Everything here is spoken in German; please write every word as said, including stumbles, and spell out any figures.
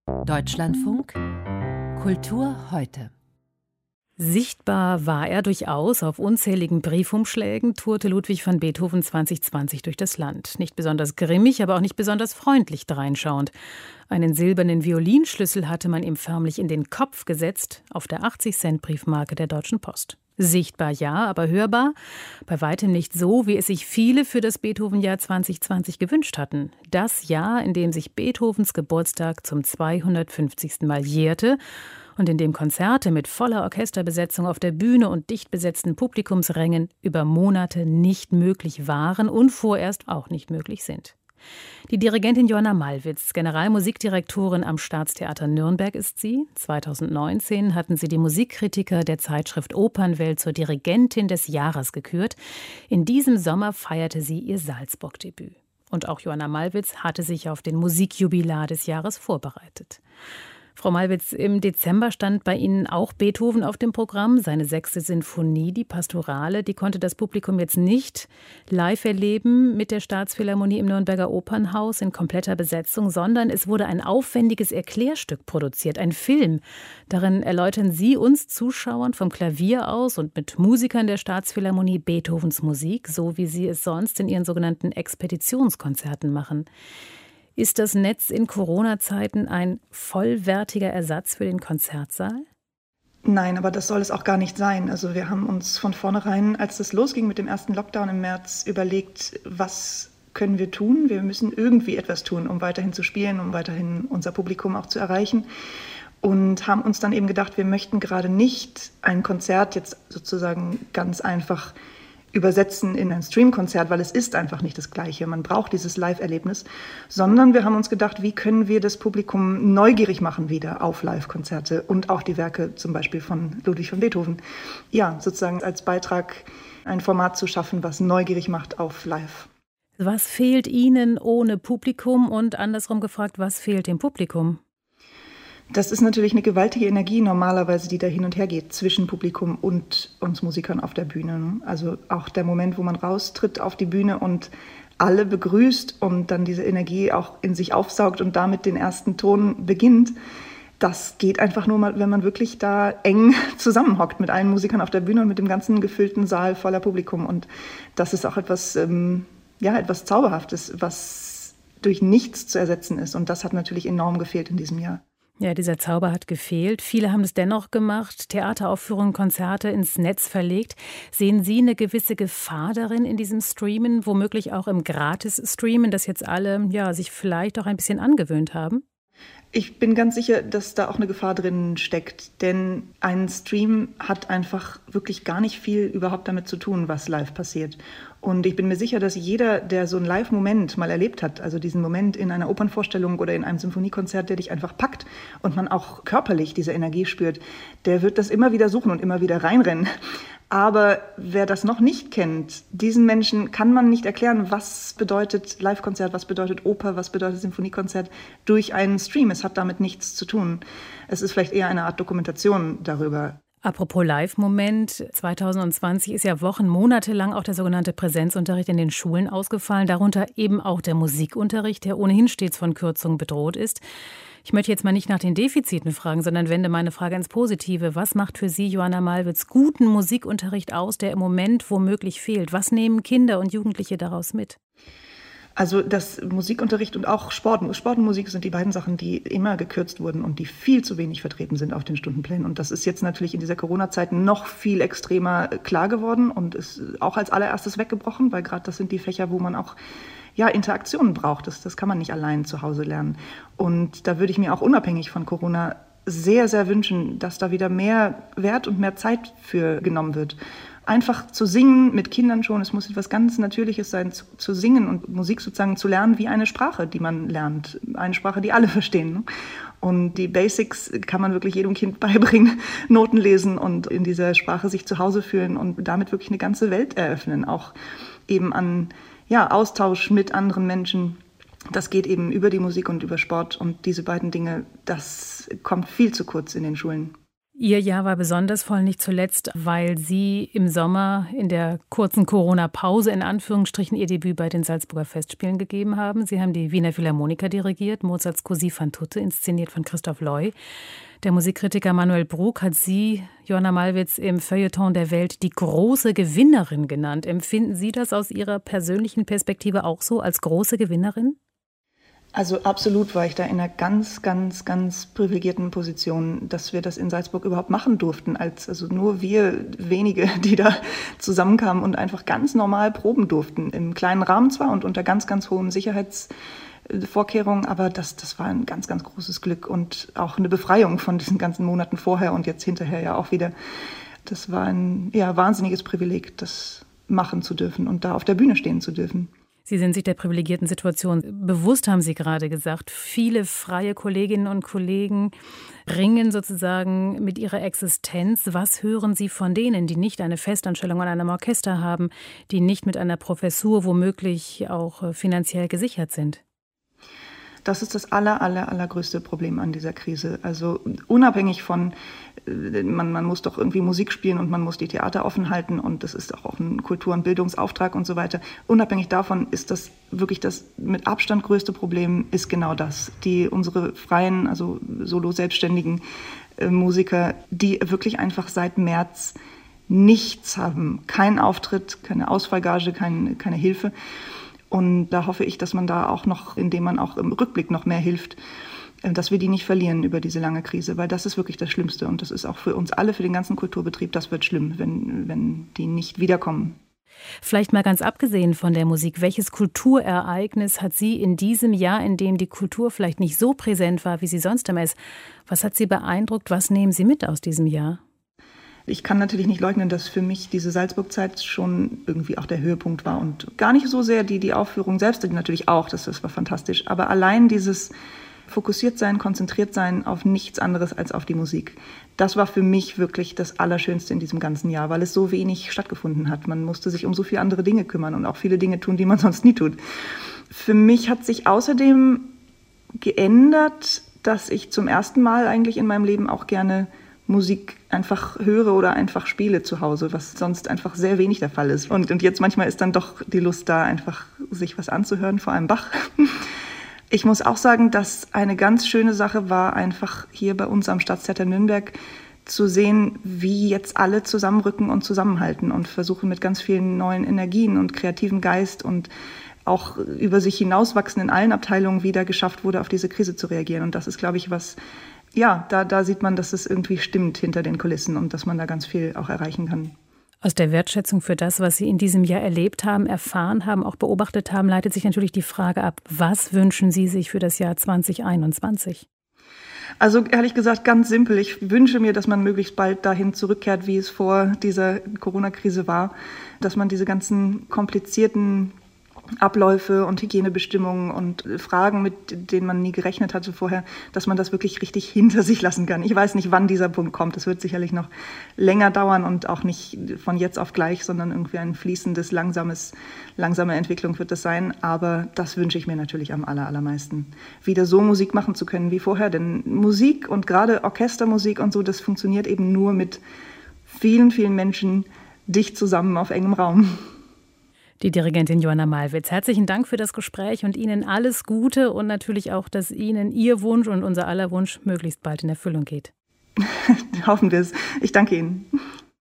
Deutschlandfunk Kultur heute. Sichtbar war er durchaus. Auf unzähligen Briefumschlägen tourte Ludwig van Beethoven zwanzig zwanzig durch das Land. Nicht besonders grimmig, aber auch nicht besonders freundlich dreinschauend. Einen silbernen Violinschlüssel hatte man ihm förmlich in den Kopf gesetzt, auf der achtzig-Cent-Briefmarke der Deutschen Post. Sichtbar ja, aber hörbar bei weitem nicht so, wie es sich viele für das Beethoven-Jahr zwanzig zwanzig gewünscht hatten. Das Jahr, in dem sich Beethovens Geburtstag zum zweihundertfünfzigsten Mal jährte und in dem Konzerte mit voller Orchesterbesetzung auf der Bühne und dicht besetzten Publikumsrängen über Monate nicht möglich waren und vorerst auch nicht möglich sind. Die Dirigentin Joanna Malwitz, Generalmusikdirektorin am Staatstheater Nürnberg ist sie. zweitausendneunzehn hatten sie die Musikkritiker der Zeitschrift Opernwelt zur Dirigentin des Jahres gekürt. In diesem Sommer feierte sie ihr Salzburg-Debüt. Und auch Joanna Malwitz hatte sich auf den Musikjubilar des Jahres vorbereitet. Frau Malwitz, im Dezember stand bei Ihnen auch Beethoven auf dem Programm. Seine sechste Sinfonie, die Pastorale, die konnte das Publikum jetzt nicht live erleben mit der Staatsphilharmonie im Nürnberger Opernhaus in kompletter Besetzung, sondern es wurde ein aufwendiges Erklärstück produziert, ein Film. Darin erläutern Sie uns Zuschauern vom Klavier aus und mit Musikern der Staatsphilharmonie Beethovens Musik, so wie Sie es sonst in Ihren sogenannten Expeditionskonzerten machen. Ist das Netz in Corona-Zeiten ein vollwertiger Ersatz für den Konzertsaal? Nein, aber das soll es auch gar nicht sein. Also wir haben uns von vornherein, als das losging mit dem ersten Lockdown im März, überlegt, was können wir tun? Wir müssen irgendwie etwas tun, um weiterhin zu spielen, um weiterhin unser Publikum auch zu erreichen. Und haben uns dann eben gedacht, wir möchten gerade nicht ein Konzert jetzt sozusagen ganz einfach übersetzen in ein Streamkonzert, weil es ist einfach nicht das Gleiche. Man braucht dieses Live-Erlebnis, sondern wir haben uns gedacht, wie können wir das Publikum neugierig machen wieder auf Live-Konzerte und auch die Werke zum Beispiel von Ludwig van Beethoven. Ja, sozusagen als Beitrag ein Format zu schaffen, was neugierig macht auf Live. Was fehlt Ihnen ohne Publikum und andersrum gefragt, was fehlt dem Publikum? Das ist natürlich eine gewaltige Energie normalerweise, die da hin und her geht zwischen Publikum und uns Musikern auf der Bühne. Also auch der Moment, wo man raustritt auf die Bühne und alle begrüßt und dann diese Energie auch in sich aufsaugt und damit den ersten Ton beginnt. Das geht einfach nur mal, wenn man wirklich da eng zusammenhockt mit allen Musikern auf der Bühne und mit dem ganzen gefüllten Saal voller Publikum. Und das ist auch etwas, ähm, ja, etwas Zauberhaftes, was durch nichts zu ersetzen ist. Und das hat natürlich enorm gefehlt in diesem Jahr. Ja, dieser Zauber hat gefehlt. Viele haben es dennoch gemacht, Theateraufführungen, Konzerte ins Netz verlegt. Sehen Sie eine gewisse Gefahr darin in diesem Streamen, womöglich auch im Gratis-Streamen, das jetzt alle ja, sich vielleicht auch ein bisschen angewöhnt haben? Ich bin ganz sicher, dass da auch eine Gefahr drin steckt, denn ein Stream hat einfach wirklich gar nicht viel überhaupt damit zu tun, was live passiert. Und ich bin mir sicher, dass jeder, der so einen Live-Moment mal erlebt hat, also diesen Moment in einer Opernvorstellung oder in einem Symphoniekonzert, der dich einfach packt und man auch körperlich diese Energie spürt, der wird das immer wieder suchen und immer wieder reinrennen. Aber wer das noch nicht kennt, diesen Menschen kann man nicht erklären, was bedeutet Live-Konzert, was bedeutet Oper, was bedeutet Symphoniekonzert durch einen Stream. Es hat damit nichts zu tun. Es ist vielleicht eher eine Art Dokumentation darüber. Apropos Live-Moment, zwanzig zwanzig ist ja Wochen, Monate lang auch der sogenannte Präsenzunterricht in den Schulen ausgefallen, darunter eben auch der Musikunterricht, der ohnehin stets von Kürzungen bedroht ist. Ich möchte jetzt mal nicht nach den Defiziten fragen, sondern wende meine Frage ins Positive. Was macht für Sie, Joanna Malwitz, guten Musikunterricht aus, der im Moment womöglich fehlt? Was nehmen Kinder und Jugendliche daraus mit? Also das Musikunterricht und auch Sport, Sport und Musik sind die beiden Sachen, die immer gekürzt wurden und die viel zu wenig vertreten sind auf den Stundenplänen. Und das ist jetzt natürlich in dieser Corona-Zeit noch viel extremer klar geworden und ist auch als allererstes weggebrochen, weil gerade das sind die Fächer, wo man auch ja, Interaktionen braucht. Das, das kann man nicht allein zu Hause lernen. Und da würde ich mir auch unabhängig von Corona sehr, sehr wünschen, dass da wieder mehr Wert und mehr Zeit für genommen wird. Einfach zu singen mit Kindern schon, es muss etwas ganz Natürliches sein, zu, zu singen und Musik sozusagen zu lernen wie eine Sprache, die man lernt. Eine Sprache, die alle verstehen. Ne? Und die Basics kann man wirklich jedem Kind beibringen, Noten lesen und in dieser Sprache sich zu Hause fühlen und damit wirklich eine ganze Welt eröffnen. Auch eben an ja, Austausch mit anderen Menschen. Das geht eben über die Musik und über Sport. Und diese beiden Dinge, das kommt viel zu kurz in den Schulen. Ihr Jahr war besonders voll, nicht zuletzt, weil Sie im Sommer in der kurzen Corona-Pause in Anführungsstrichen Ihr Debüt bei den Salzburger Festspielen gegeben haben. Sie haben die Wiener Philharmoniker dirigiert, Mozarts Cosi fan tutte, inszeniert von Christoph Loy. Der Musikkritiker Manuel Brug hat Sie, Joanna Malwitz, im Feuilleton der Welt die große Gewinnerin genannt. Empfinden Sie das aus Ihrer persönlichen Perspektive auch so als große Gewinnerin? Also absolut war ich da in einer ganz, ganz, ganz privilegierten Position, dass wir das in Salzburg überhaupt machen durften. Als, also nur wir wenige, die da zusammenkamen und einfach ganz normal proben durften. Im kleinen Rahmen zwar und unter ganz, ganz hohen Sicherheitsvorkehrungen, aber das, das war ein ganz, ganz großes Glück und auch eine Befreiung von diesen ganzen Monaten vorher und jetzt hinterher ja auch wieder. Das war ein ja, wahnsinniges Privileg, das machen zu dürfen und da auf der Bühne stehen zu dürfen. Sie sind sich der privilegierten Situation bewusst, haben Sie gerade gesagt. Viele freie Kolleginnen und Kollegen ringen sozusagen mit ihrer Existenz. Was hören Sie von denen, die nicht eine Festanstellung an einem Orchester haben, die nicht mit einer Professur womöglich auch finanziell gesichert sind? Das ist das aller, aller, allergrößte Problem an dieser Krise. Also unabhängig von, man, man muss doch irgendwie Musik spielen und man muss die Theater offen halten und das ist auch ein Kultur- und Bildungsauftrag und so weiter. Unabhängig davon ist das wirklich das mit Abstand größte Problem, ist genau das. Die, unsere freien, also solo-selbstständigen äh, Musiker, die wirklich einfach seit März nichts haben. Kein Auftritt, keine Ausfallgage, kein, keine Hilfe. Und da hoffe ich, dass man da auch noch, indem man auch im Rückblick noch mehr hilft, dass wir die nicht verlieren über diese lange Krise, weil das ist wirklich das Schlimmste. Und das ist auch für uns alle, für den ganzen Kulturbetrieb, das wird schlimm, wenn, wenn die nicht wiederkommen. Vielleicht mal ganz abgesehen von der Musik, welches Kulturereignis hat Sie in diesem Jahr, in dem die Kultur vielleicht nicht so präsent war, wie sie sonst immer ist, was hat Sie beeindruckt, was nehmen Sie mit aus diesem Jahr? Ich kann natürlich nicht leugnen, dass für mich diese Salzburg-Zeit schon irgendwie auch der Höhepunkt war und gar nicht so sehr die, die Aufführung selbst, natürlich auch, das, das war fantastisch, aber allein dieses fokussiert sein, konzentriert sein auf nichts anderes als auf die Musik. Das war für mich wirklich das Allerschönste in diesem ganzen Jahr, weil es so wenig stattgefunden hat. Man musste sich um so viele andere Dinge kümmern und auch viele Dinge tun, die man sonst nie tut. Für mich hat sich außerdem geändert, dass ich zum ersten Mal eigentlich in meinem Leben auch gerne Musik einfach höre oder einfach spiele zu Hause, was sonst einfach sehr wenig der Fall ist. Und, und jetzt manchmal ist dann doch die Lust da, einfach sich was anzuhören, vor allem Bach. Ich muss auch sagen, dass eine ganz schöne Sache war, einfach hier bei uns am Staatstheater Nürnberg zu sehen, wie jetzt alle zusammenrücken und zusammenhalten und versuchen mit ganz vielen neuen Energien und kreativem Geist und auch über sich hinauswachsen in allen Abteilungen wieder geschafft wurde, auf diese Krise zu reagieren. Und das ist, glaube ich, was, ja, da, da sieht man, dass es irgendwie stimmt hinter den Kulissen und dass man da ganz viel auch erreichen kann. Aus der Wertschätzung für das, was Sie in diesem Jahr erlebt haben, erfahren haben, auch beobachtet haben, leitet sich natürlich die Frage ab, was wünschen Sie sich für das Jahr zwanzig einundzwanzig? Also ehrlich gesagt ganz simpel. Ich wünsche mir, dass man möglichst bald dahin zurückkehrt, wie es vor dieser Corona-Krise war, dass man diese ganzen komplizierten Abläufe und Hygienebestimmungen und Fragen, mit denen man nie gerechnet hatte vorher, dass man das wirklich richtig hinter sich lassen kann. Ich weiß nicht, wann dieser Punkt kommt. Es wird sicherlich noch länger dauern und auch nicht von jetzt auf gleich, sondern irgendwie ein fließendes, langsames, langsame Entwicklung wird das sein. Aber das wünsche ich mir natürlich am aller, allermeisten. Wieder so Musik machen zu können wie vorher. Denn Musik und gerade Orchestermusik und so, das funktioniert eben nur mit vielen, vielen Menschen dicht zusammen auf engem Raum. Die Dirigentin Joanna Malwitz, herzlichen Dank für das Gespräch und Ihnen alles Gute und natürlich auch, dass Ihnen Ihr Wunsch und unser aller Wunsch möglichst bald in Erfüllung geht. Hoffen wir es. Ich danke Ihnen.